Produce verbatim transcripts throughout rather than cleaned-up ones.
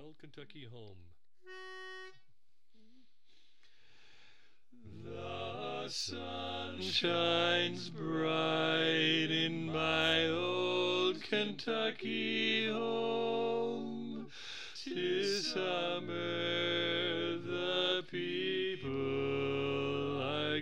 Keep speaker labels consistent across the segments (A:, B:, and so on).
A: old Kentucky home. The sun shines bright in my old Kentucky home. 'Tis summer, the people are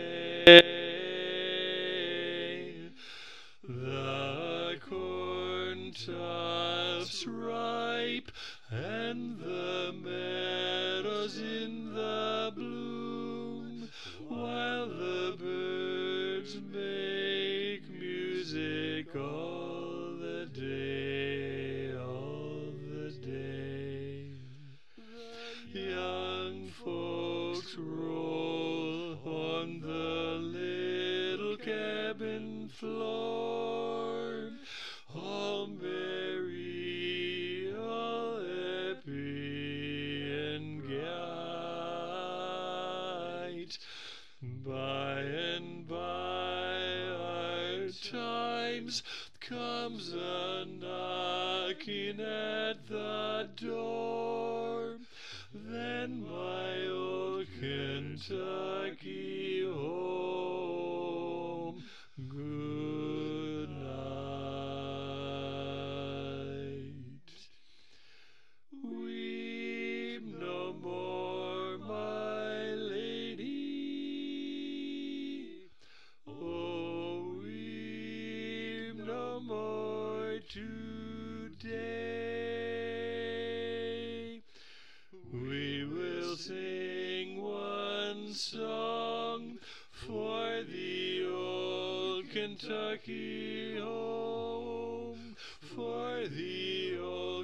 A: gay. The corn tops ripe and the meadows in the bloom, while the birds make music all the day, all the day. The young folks roll on the little cabin floor, all merry, all happy and bright. By and by our times comes a knocking at the door. Then my old Kentucky home, good night. Weep no more, my lady. Oh, weep no more today. We will sing one song for the old Kentucky home, for the old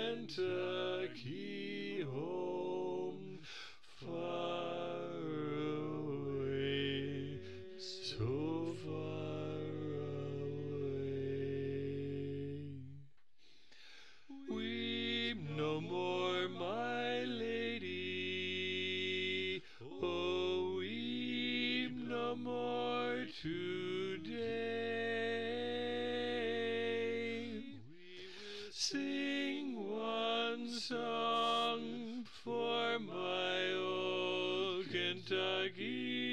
A: Kentucky home, far away, so far away. Weep no more, my lady. Oh, weep no more today. We will sing one song for my old Kentucky